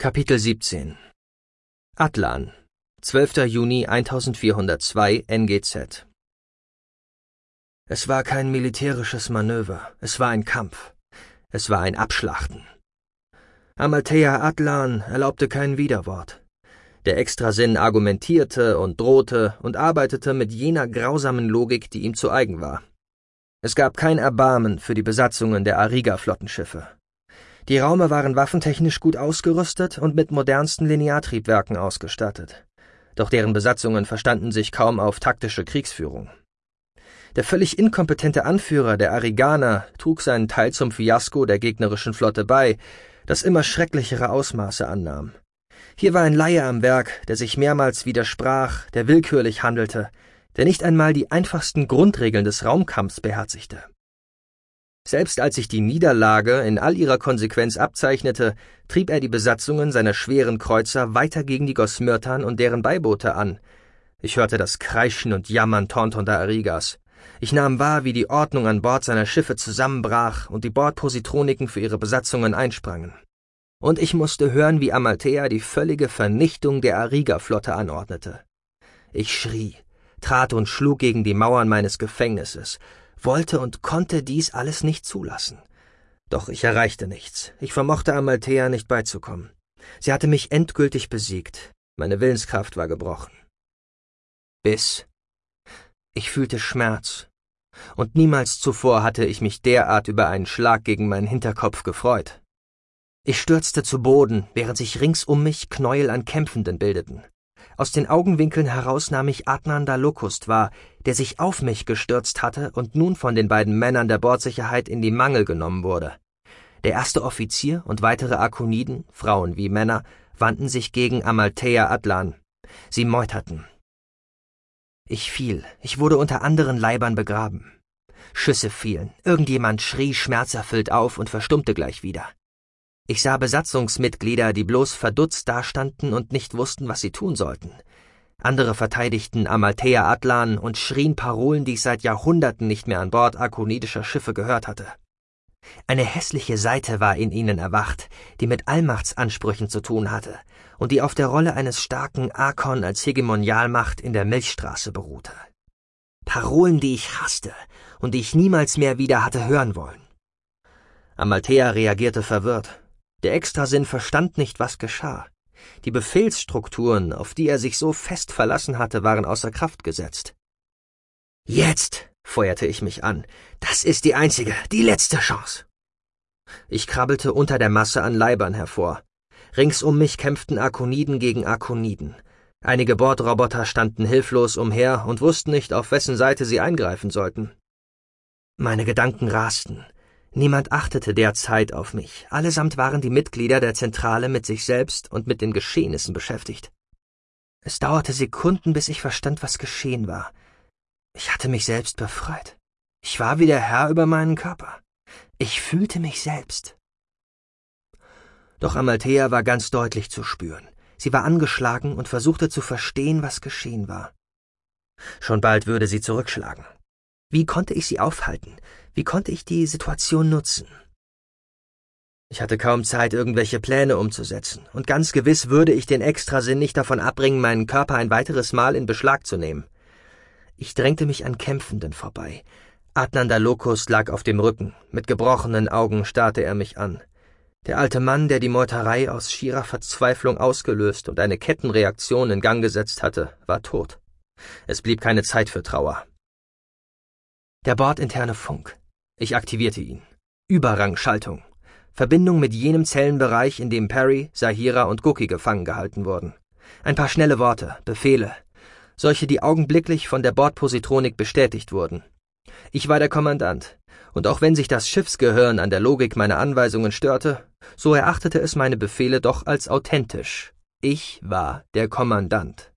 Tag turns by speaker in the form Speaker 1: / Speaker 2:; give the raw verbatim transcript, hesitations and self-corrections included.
Speaker 1: Kapitel siebzehn Atlan, zwölfter Juni eintausendvierhundertzwei N G Z. Es war kein militärisches Manöver, es war ein Kampf. Es war ein Abschlachten. Amalthea Atlan erlaubte kein Widerwort. Der Extrasinn argumentierte und drohte und arbeitete mit jener grausamen Logik, die ihm zu eigen war. Es gab kein Erbarmen für die Besatzungen der Ariga-Flottenschiffe. Die Raume waren waffentechnisch gut ausgerüstet und mit modernsten Lineartriebwerken ausgestattet. Doch deren Besatzungen verstanden sich kaum auf taktische Kriegsführung. Der völlig inkompetente Anführer der Ariganer trug seinen Teil zum Fiasko der gegnerischen Flotte bei, das immer schrecklichere Ausmaße annahm. Hier war ein Laie am Werk, der sich mehrmals widersprach, der willkürlich handelte, der nicht einmal die einfachsten Grundregeln des Raumkampfs beherzigte. Selbst als sich die Niederlage in all ihrer Konsequenz abzeichnete, trieb er die Besatzungen seiner schweren Kreuzer weiter gegen die Gosmyrtan und deren Beiboote an. Ich hörte das Kreischen und Jammern taunternder Arigas. Ich nahm wahr, wie die Ordnung an Bord seiner Schiffe zusammenbrach und die Bordpositroniken für ihre Besatzungen einsprangen. Und ich musste hören, wie Amalthea die völlige Vernichtung der Ariga-Flotte anordnete. Ich schrie, trat und schlug gegen die Mauern meines Gefängnisses, wollte und konnte dies alles nicht zulassen. Doch ich erreichte nichts. Ich vermochte Amalthea nicht beizukommen. Sie hatte mich endgültig besiegt. Meine Willenskraft war gebrochen. Bis. Ich fühlte Schmerz. Und niemals zuvor hatte ich mich derart über einen Schlag gegen meinen Hinterkopf gefreut. Ich stürzte zu Boden, während sich rings um mich Knäuel an Kämpfenden bildeten. Aus den Augenwinkeln heraus nahm ich Adnan Dalokust wahr, der sich auf mich gestürzt hatte und nun von den beiden Männern der Bordsicherheit in die Mangel genommen wurde. Der erste Offizier und weitere Akoniden, Frauen wie Männer, wandten sich gegen Amalthea Atlan. Sie meuterten. Ich fiel, ich wurde unter anderen Leibern begraben. Schüsse fielen, irgendjemand schrie schmerzerfüllt auf und verstummte gleich wieder. Ich sah Besatzungsmitglieder, die bloß verdutzt dastanden und nicht wussten, was sie tun sollten. Andere verteidigten Amalthea Atlan und schrien Parolen, die ich seit Jahrhunderten nicht mehr an Bord akonidischer Schiffe gehört hatte. Eine hässliche Seite war in ihnen erwacht, die mit Allmachtsansprüchen zu tun hatte und die auf der Rolle eines starken Arkon als Hegemonialmacht in der Milchstraße beruhte. Parolen, die ich hasste und die ich niemals mehr wieder hatte hören wollen. Amalthea reagierte verwirrt. Der Extrasinn verstand nicht, was geschah. Die Befehlsstrukturen, auf die er sich so fest verlassen hatte, waren außer Kraft gesetzt. »Jetzt«, feuerte ich mich an, »das ist die einzige, die letzte Chance.« Ich krabbelte unter der Masse an Leibern hervor. Rings um mich kämpften Akoniden gegen Akoniden. Einige Bordroboter standen hilflos umher und wussten nicht, auf wessen Seite sie eingreifen sollten. Meine Gedanken rasten. Niemand achtete derzeit auf mich, allesamt waren die Mitglieder der Zentrale mit sich selbst und mit den Geschehnissen beschäftigt. Es dauerte Sekunden, bis ich verstand, was geschehen war. Ich hatte mich selbst befreit. Ich war wieder Herr über meinen Körper. Ich fühlte mich selbst. Doch Amalthea war ganz deutlich zu spüren. Sie war angeschlagen und versuchte zu verstehen, was geschehen war. Schon bald würde sie zurückschlagen. Wie konnte ich sie aufhalten? Wie konnte ich die Situation nutzen? Ich hatte kaum Zeit, irgendwelche Pläne umzusetzen, und ganz gewiss würde ich den Extrasinn nicht davon abbringen, meinen Körper ein weiteres Mal in Beschlag zu nehmen. Ich drängte mich an Kämpfenden vorbei. Adnan Dalokust lag auf dem Rücken, mit gebrochenen Augen starrte er mich an. Der alte Mann, der die Meuterei aus schierer Verzweiflung ausgelöst und eine Kettenreaktion in Gang gesetzt hatte, war tot. Es blieb keine Zeit für Trauer. Der bordinterne Funk. Ich aktivierte ihn. Überrangschaltung. Verbindung mit jenem Zellenbereich, in dem Perry, Sahira und Guki gefangen gehalten wurden. Ein paar schnelle Worte, Befehle. Solche, die augenblicklich von der Bordpositronik bestätigt wurden. Ich war der Kommandant. Und auch wenn sich das Schiffsgehirn an der Logik meiner Anweisungen störte, so erachtete es meine Befehle doch als authentisch. Ich war der Kommandant.